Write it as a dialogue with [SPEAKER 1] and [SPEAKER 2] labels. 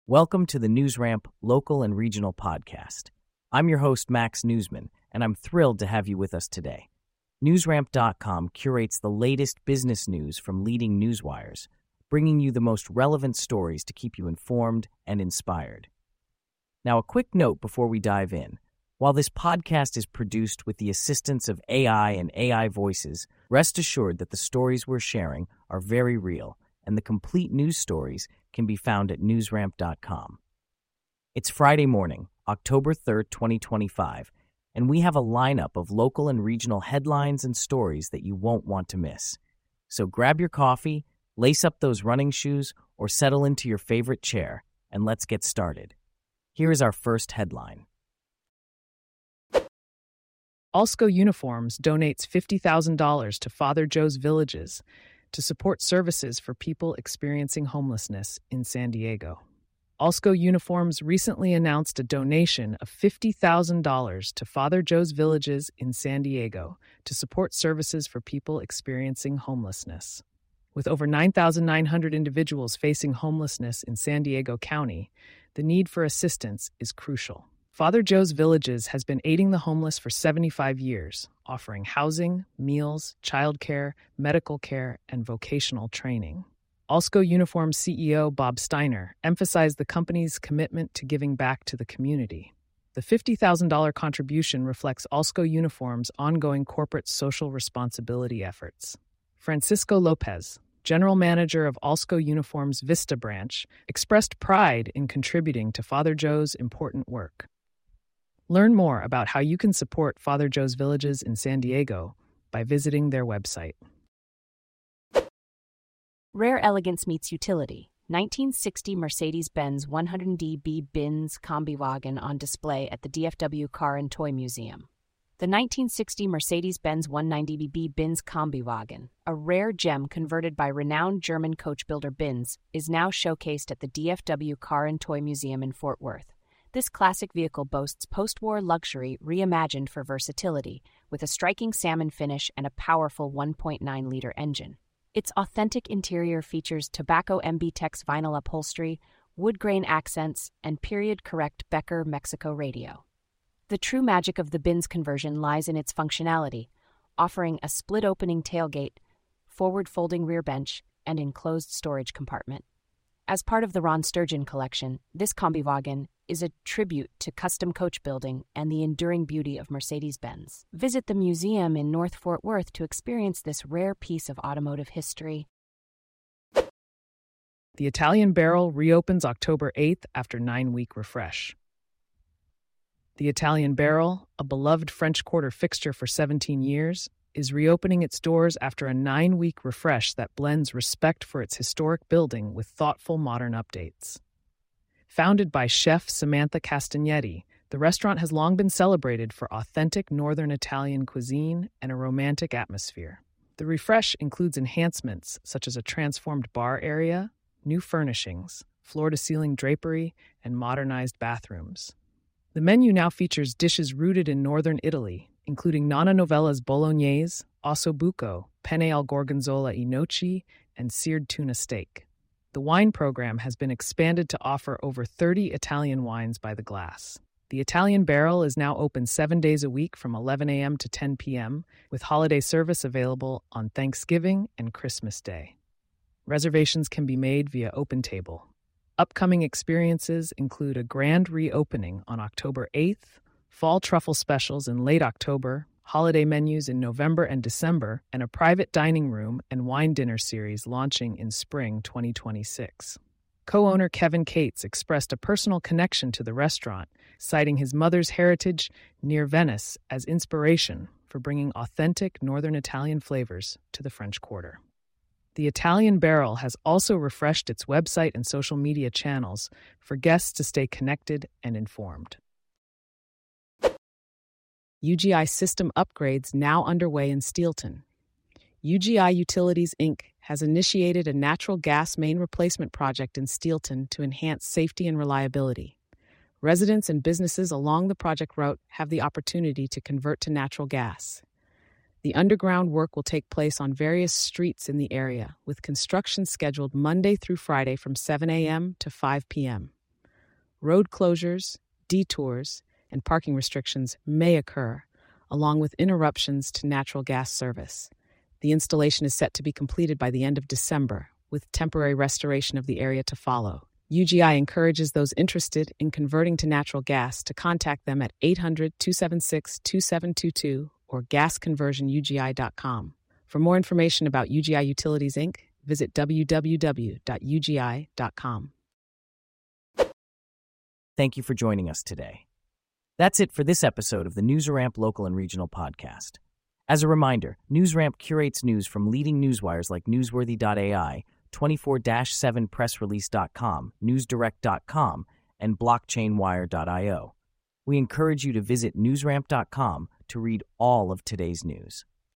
[SPEAKER 1] Welcome to the NewsRamp Local and Regional Podcast. I'm your host, Max Newsman, and I'm thrilled to have you with us today. NewsRamp.com curates the latest business news from leading newswires, bringing you the most relevant stories to keep you informed and inspired. Now, a quick note before we dive in. While this podcast is produced with the assistance of AI and AI voices, rest assured that the stories we're sharing are very real, and the complete news stories can be found at newsramp.com. It's Friday morning, October 3rd, 2025, and we have a lineup of local and regional headlines and stories that you won't want to miss. So grab your coffee, lace up those running shoes, or settle into your favorite chair, and let's get started. Here is our first headline.
[SPEAKER 2] Alsco Uniforms donates $50,000 to Father Joe's Villages to support services for people experiencing homelessness in San Diego. Alsco Uniforms recently announced a donation of $50,000 to Father Joe's Villages in San Diego to support services for people experiencing homelessness. With over 9,900 individuals facing homelessness in San Diego County, the need for assistance is crucial. Father Joe's Villages has been aiding the homeless for 75 years, offering housing, meals, childcare, medical care, and vocational training. Alsco Uniforms CEO Bob Steiner emphasized the company's commitment to giving back to the community. The $50,000 contribution reflects Alsco Uniforms' ongoing corporate social responsibility efforts. Francisco Lopez, General Manager of Alsco Uniforms' Vista branch, expressed pride in contributing to Father Joe's important work. Learn more about how you can support Father Joe's Villages in San Diego by visiting their website.
[SPEAKER 3] Rare elegance meets utility. 1960 Mercedes-Benz 100DB Benz Combi Wagon on display at the DFW Car and Toy Museum. The 1960 Mercedes-Benz 190DB Benz Combi Wagon, a rare gem converted by renowned German coach builder Benz, is now showcased at the DFW Car and Toy Museum in Fort Worth. This classic vehicle boasts post-war luxury reimagined for versatility, with a striking salmon finish and a powerful 1.9-liter engine. Its authentic interior features tobacco MB-Tex vinyl upholstery, wood grain accents, and period-correct Becker Mexico radio. The true magic of the Benz conversion lies in its functionality, offering a split-opening tailgate, forward-folding rear bench, and enclosed storage compartment. As part of the Ron Sturgeon collection, this combi wagon is a tribute to custom coach building and the enduring beauty of Mercedes-Benz. Visit the museum in North Fort Worth to experience this rare piece of automotive history.
[SPEAKER 2] The Italian Barrel reopens October 8th after 9-week refresh. The Italian Barrel, a beloved French Quarter fixture for 17 years, is reopening its doors after a 9-week refresh that blends respect for its historic building with thoughtful modern updates. Founded by chef Samantha Castagnetti, the restaurant has long been celebrated for authentic Northern Italian cuisine and a romantic atmosphere. The refresh includes enhancements such as a transformed bar area, new furnishings, floor-to-ceiling drapery, and modernized bathrooms. The menu now features dishes rooted in Northern Italy, including Nonna Novella's bolognese, ossobuco, penne al gorgonzola e noci, and seared tuna steak. The wine program has been expanded to offer over 30 Italian wines by the glass. The Italian Barrel is now open 7 days a week from 11 a.m. to 10 p.m., with holiday service available on Thanksgiving and Christmas Day. Reservations can be made via OpenTable. Upcoming experiences include a grand reopening on October 8th, fall truffle specials in late October, holiday menus in November and December, and a private dining room and wine dinner series launching in spring 2026. Co-owner Kevin Cates expressed a personal connection to the restaurant, citing his mother's heritage near Venice as inspiration for bringing authentic Northern Italian flavors to the French Quarter. The Italian Barrel has also refreshed its website and social media channels for guests to stay connected and informed. UGI system upgrades now underway in Steelton. UGI Utilities, Inc. has initiated a natural gas main replacement project in Steelton to enhance safety and reliability. Residents and businesses along the project route have the opportunity to convert to natural gas. The underground work will take place on various streets in the area, with construction scheduled Monday through Friday from 7 a.m. to 5 p.m. road closures, detours, and parking restrictions may occur, along with interruptions to natural gas service. The installation is set to be completed by the end of December, with temporary restoration of the area to follow. UGI encourages those interested in converting to natural gas to contact them at 800-276-2722 or gasconversionugi.com. For more information about UGI Utilities, Inc., visit www.ugi.com.
[SPEAKER 1] Thank you for joining us today. That's it for this episode of the NewsRamp Local and Regional Podcast. As a reminder, NewsRamp curates news from leading newswires like Newsworthy.ai, 24-7pressrelease.com, newsdirect.com, and blockchainwire.io. We encourage you to visit newsramp.com to read all of today's news.